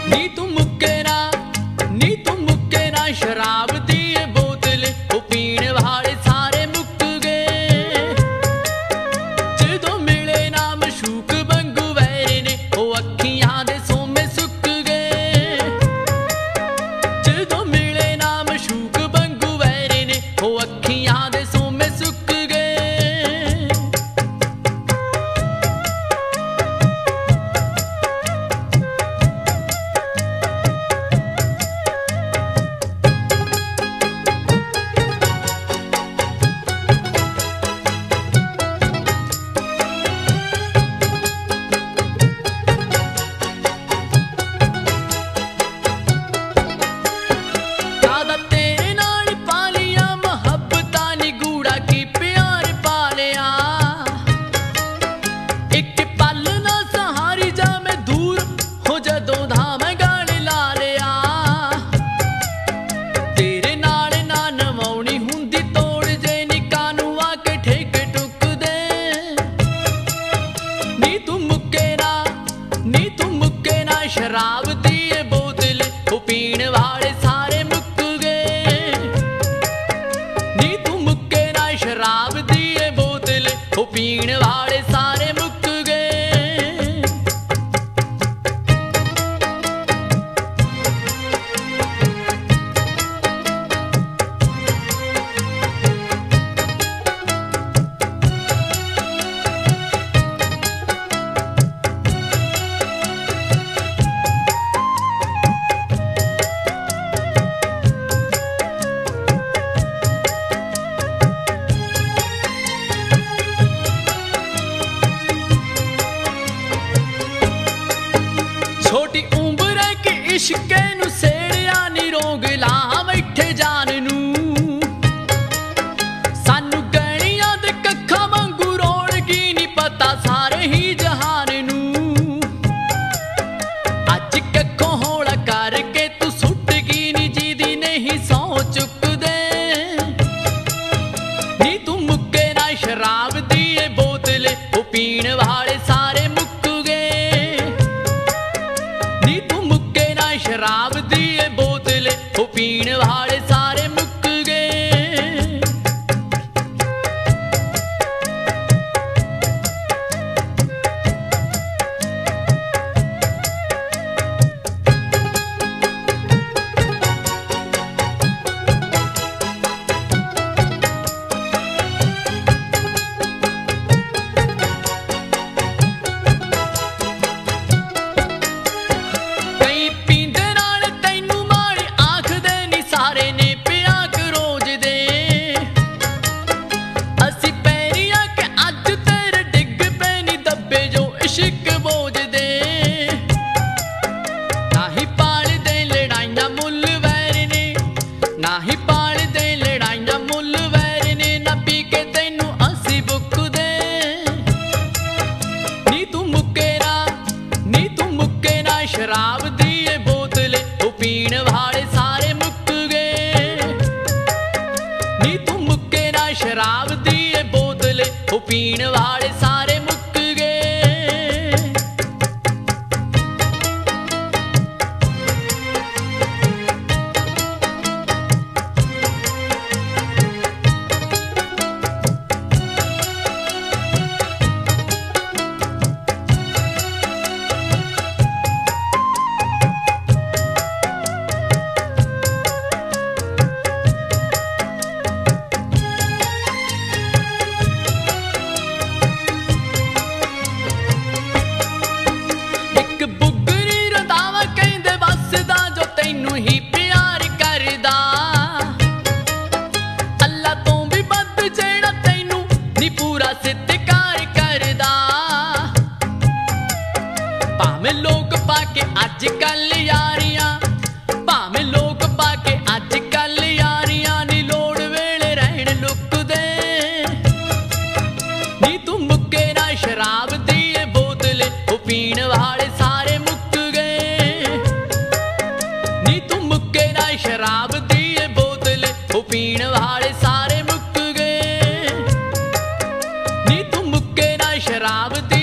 नी तू मुक्के ना शराब दी बोतल ओ पीण वाले सारे मुक गए। जदों मिले ना मशूक वांगू वैरे ने ओ अखियां दे सोमे सुक गए। जदों मिले ना मशूक वांगू वैरे ने ओ अखियां दे सोमे सुक गए। शराब दी बोतल ओ पीण वाले सारे मुक गए। नी तू मुक्के ना शराब दी बोतल ओ पीण वाले सारे मुक गए। छोटी उम्र के इश्के नू सेड़िया नी रोग ला बैठे जान नू। सानू गहणियां दे कक्खां वांगू रोणगी नी पता सारे ही जहान नू। अज कक्खों होला करके तू सुट गई नी जीदी नहीं सौ चुक दे। नी तू मुक्के ना शराब दी बोतल ओ पीण वाले सारे मुक शराब दी बोतल ओ पीण वाले सारे मुक गए। शराब दी बोतल ओ पीण वाले सारे मुक गए। नी तू मुक्के ना शराब दी बोतल ओ पीण वाले सारे मुक गए। भावें लोग पाके अज कल यारियां, भावें लोग पाके अज कल यारियां नी लोड़ वेले रहन लुकदे। नी तू मुक्के ना शराब दी बोतल ओ पीण वाले सारे मुक गए। नी तू मुक्के ना शराब दी बोतल ओ पीण वाले सारे मुक गए। नी तू मुक्के ना शराब दी